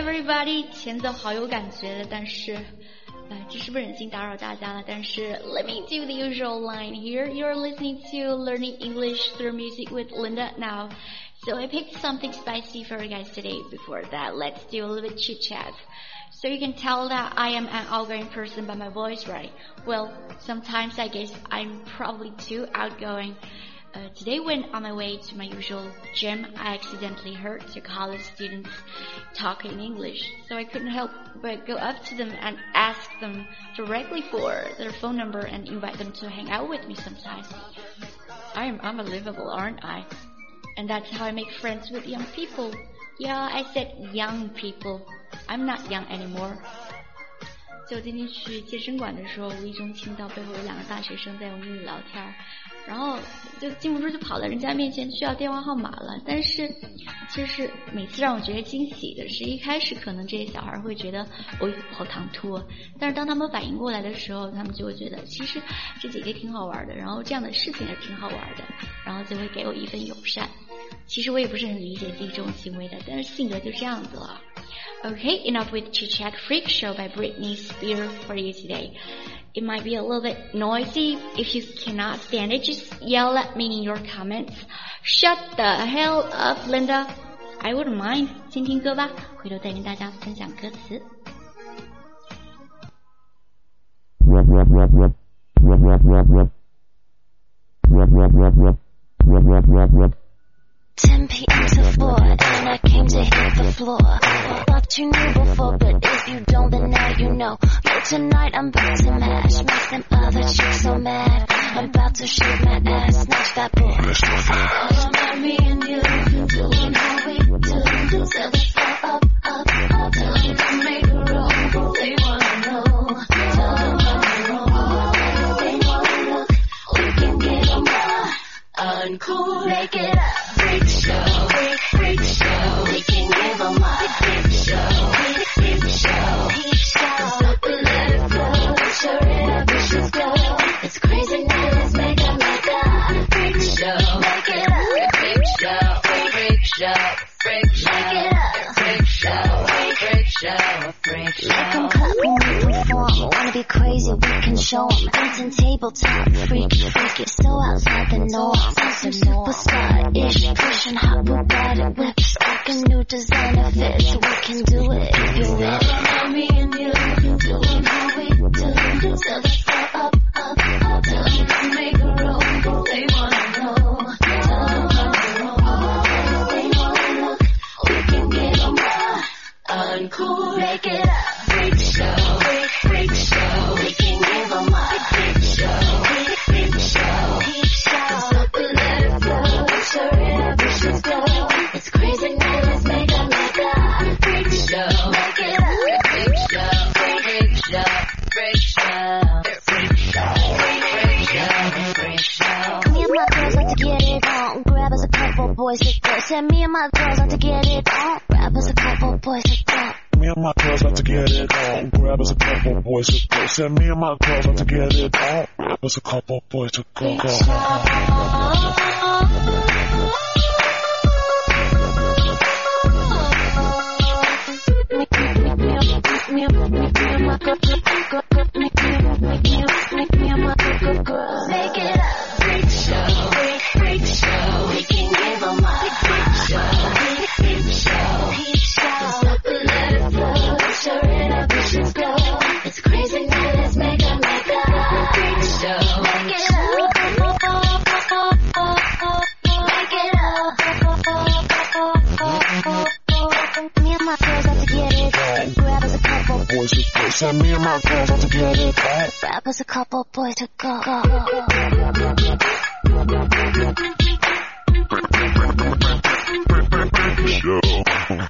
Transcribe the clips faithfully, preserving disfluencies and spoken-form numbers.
everybody， 前奏好有感觉的，但是呃，只是不忍心打扰大家了。但是 let me do the usual line here. You're listening to Learning English Through Music with Linda now. So I picked something spicy for you guys today. Before that, let's do a little bit chit chat. So you can tell that I am an outgoing person by my voice, right? Well, sometimes I guess I'm probably too outgoing. Uh, today when on my way to my usual gym, I accidentally heard two college students talking English. So I couldn't help but go up to them and ask them directly for their phone number and invite them to hang out with me sometime. I am unbelievable, aren't I? And that's how I make friends with young people. Yeah, I said young people. I'm not young anymore. 就今天去健身馆的时候，无意中听到背后有两个大学生在用英语聊天，然后就禁不住就跑到人家面前去要电话号码了。但是就是每次让我觉得惊喜的是，一开始可能这些小孩会觉得哦好唐突，但是当他们反应过来的时候，他们就会觉得其实这姐姐挺好玩的，然后这样的事情也挺好玩的，然后就会给我一份友善。其实我也不是很理解自己这种行为的，但是性格就这样子了。Okay, enough with Chit Chat Freak Show by Britney Spears for you today. It might be a little bit noisy. If you cannot stand it, just yell at me in your comments. Shut the hell up, Linda. I wouldn't mind. 先听歌吧，回头再跟大家分享歌词。 ten p.m. to four, and I came to hit the floor. Thought you knew before, but if you don't, then now you know. Yo, tonight I'm about to mash, make them other chicks so mad. I'm about to shake my ass, snatch that bull. Oh, me and you, doing how we do. Tell the floor up, up, up. Tell them to make a roll, they wanna know. Tell them I'm wrong, they wanna look. We can get them all uncool, make it up. Freak show, freak, freak show. We can give them a freak show, freak, freak show, freak show. Stop and let it flow, show it up, we should go. It's crazy now, let's make a, make a freak show, make it up. Freak show, freak, freak show, freak show, make it up. Freak show, freak, freak show, freak show. Make them clap when we perform. Wanna be crazy, we can show them. Dancing tabletop, freak, freak, it's so outside the norm. Some superstar-ish, pushing hot Bugatti whips, rocking new designer fits. We can do it if you're with me and you, doing how we do. Tell the floor up, up, up. Tell them to make a roll, they wanna know. Tell them I'm wrong, they wanna look. We can get them all uncool, make it up. Freak show, freak, freak show. We can give them a freak show, freak, freak show, freak show. Stop and let it flow, show it up, we should go. It's crazy now, let's make a, make a freak show, make it up. Freak show, freak, freak show, freak show, freak show, freak, freak show, freak show. Me and my girls like to get it on. Grab us a couple boys to go. Said me and my girls like to get it on. Grab us a couple boys to go. Me and my girls like to get it on. Grab us a couple boys to go. Said me and my girls like to get it on. Grab us a couple boys to go. Go. Make it up. Freak show, freak, freak show. We can give them a freak show, freak, freak show, freak show. Stop and let it flow, show it up, we should go. It's crazy now, let's make a, make a freak show. Make it up, make it up. Me and my girls like to get it on. Grab us a couple boys to go. Send me and my girls like to get it on. Grab us a couple boys to go. Show.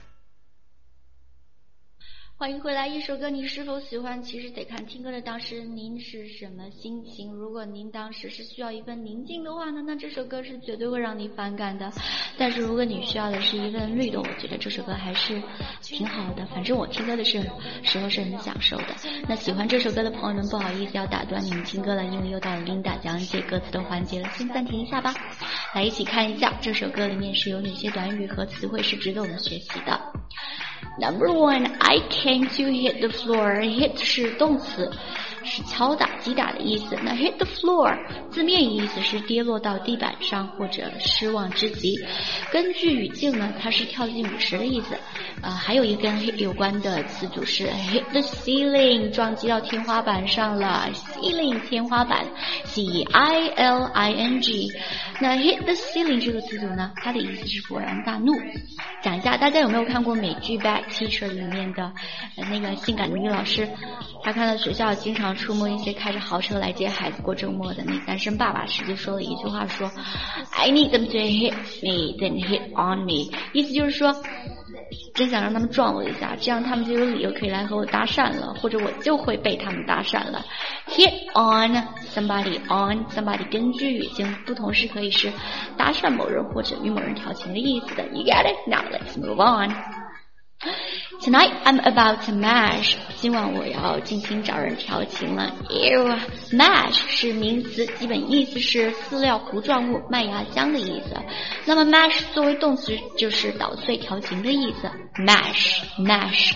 欢迎回来，一首歌你是否喜欢？其实得看听歌的当时您是什么心情。如果您当时是需要一份宁静的话呢，那这首歌是绝对会让你反感的。但是如果你需要的是一份律动，我觉得这首歌还是挺好的。反正我听歌的是时候是很享受的。那喜欢这首歌的朋友们，不好意思要打断你们听歌了，因为又到了Linda讲解歌词的环节了，先暂停一下吧。来一起看一下这首歌里面是有哪些短语和词汇是值得我们学习的。 Number one, I came to hit the floor. Hit 是动词，是敲打、击打的意思。那 hit the floor 字面意思是跌落到地板上或者失望之极。根据语境呢，它是跳进舞池的意思。呃，还有一跟 hit 有关的词组是 hit the ceiling， 撞击到天花板上了。ceiling 天花板 ，C I L I N G。那 hit the ceiling 这个词组呢，它的意思是勃然大怒。讲一下，大家有没有看过美剧《Bad Teacher》里面的、呃、那个性感的女老师？她看到学校经常出没一些开着豪车来接孩子过周末的那单身爸爸，直接说了一句话说 ：“I need them to hit me, then hit on me。”意思就是说，真想让他们撞我一下，这样他们就有理由可以来和我搭讪了，或者我就会被他们搭讪了。Hit on somebody on somebody 根据语境不同是可以是搭讪某人或者与某人调情的意思的。You get it? Now let's move on. Tonight I'm about to mash. 今晚我要进行找人调情了。Ew. Mash 是名词，基本意思是饲料糊状物、麦芽浆的意思。那么 mash 作为动词就是捣碎、调情的意思。Mash, mash,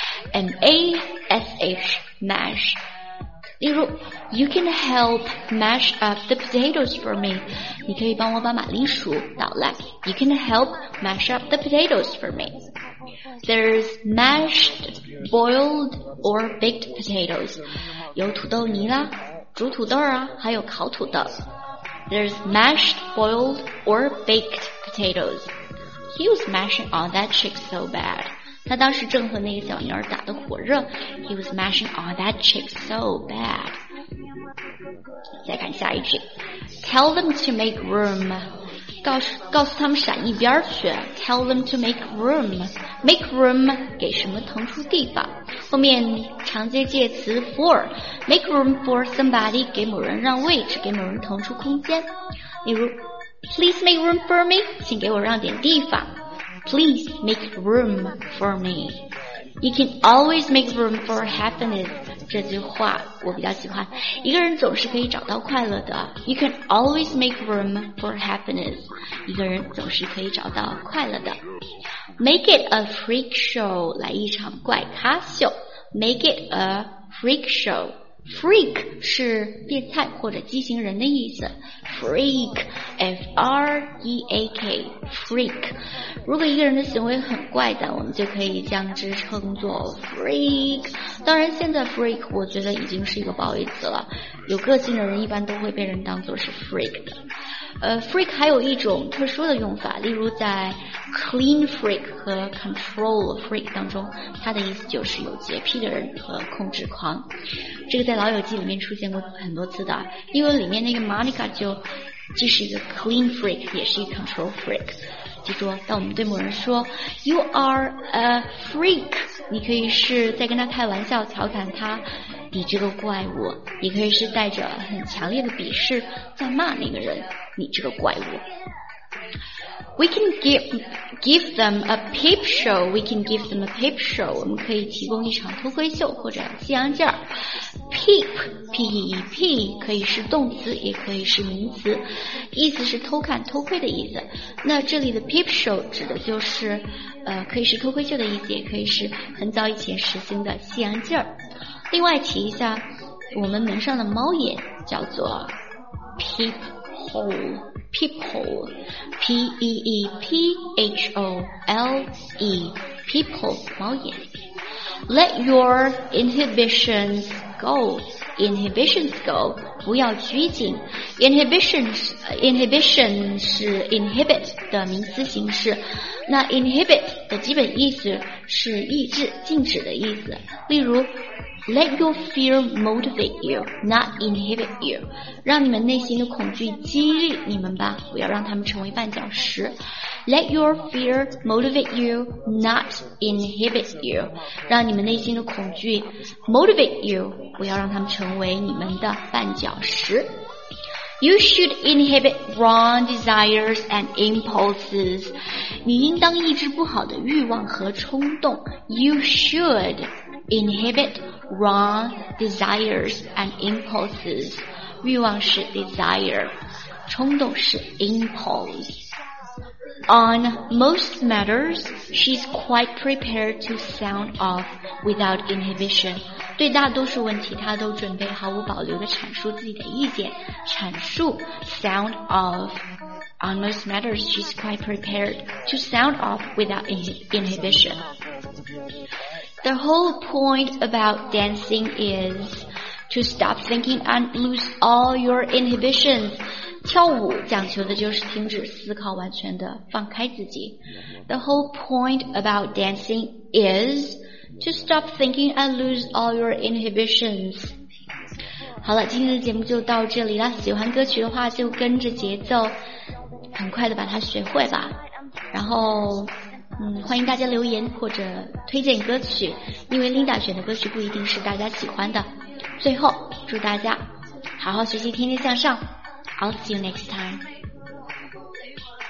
M A S H, mash. 例如 You can help mash up the potatoes for me. 你可以帮我把马铃薯捣烂。You can help mash up the potatoes for me. There's mashed, boiled, or baked potatoes. 有土豆泥啦，煮土豆啊，还有烤土豆。There's mashed, boiled, or baked potatoes. He was mashing on that chick so bad. 他当时正和那个小妞儿打得火热。He was mashing on that chick so bad. 再看下一句 Tell them to make room. 告诉告诉他们闪一边去。Tell them to make room. Make room 给什么腾出地方。后面常接介词 for. Make room for somebody 给某人让位置，给某人腾出空间。例如 Please make room for me. 请给我让点地方。Please make room for me. You can always make room for happiness. 这句话我比较喜欢。一个人总是可以找到快乐的。You can always make room for happiness. 一个人总是可以找到快乐的。Make it a freak show. 来一场怪咖秀。Make it a freak show.Freak 是变态或者畸形人的意思。Freak, F R E A K, freak. 如果一个人的行为很怪诞，我们就可以将之称作 freak。当然，现在 freak 我觉得已经是一个褒义词了。有个性的人一般都会被人当作是 freak 的。呃 freak 还有一种特殊的用法，例如在 clean freak 和 control freak 当中，它的意思就是有洁癖的人和控制狂。这个在老友记里面出现过很多次的，因为里面那个 Monica 就既是一个 clean freak 也是一个 control freak。记住，当我们对某人说 You are a freak， 你可以是在跟他开玩笑调侃他你这个怪物，也可以是带着很强烈的鄙视在骂那个人你这个怪物。We can give give them a peep show. We can give them a peep show. 我们可以提供一场偷窥秀或者西洋镜儿。Peep, P E E P 可以是动词，也可以是名词，意思是偷看、偷窥的意思。那这里的 peep show 指的就是呃，可以是偷窥秀的意思，也可以是很早以前实行的西洋镜儿。另外提一下，我们门上的猫眼叫做 peep hole。Peephole, P E E P H O L E, peephole 猫眼。Let your inhibitions go, inhibitions go 不要拘谨。Inhibitions, inhibition 是 inhibit 的名词形式，那 inhibit 的基本意思是抑制、禁止的意思。例如Let your fear motivate you, not inhibit you. 让你们内心的恐惧激励你们吧，不要让他们成为绊脚石。Let your fear motivate you, not inhibit you. 让你们内心的恐惧 motivate you, 不要让他们成为你们的绊脚石。You should inhibit wrong desires and impulses. 你应当抑制不好的欲望和冲动。You should inhibit wrong desires and impulses. 欲望是 desire, 冲动是 impulse. On most matters, she's quite prepared to sound off without inhibition. 对大多数问题，她都准备毫无保留地阐述自己的意见。阐述 sound off. On most matters, she's quite prepared to sound off without inhibition. The whole point about dancing is to stop thinking and lose all your inhibitions. 跳舞讲求的就是停止思考，完全的放开自己。The whole point about dancing is to stop thinking and lose all your inhibitions. 好了，今天的节目就到这里了。喜欢歌曲的话，就跟着节奏，很快的把它学会吧。然后，嗯，欢迎大家留言或者推荐歌曲，因为 Linda 选的歌曲不一定是大家喜欢的。最后，祝大家好好学习，天天向上。I'll see you next time.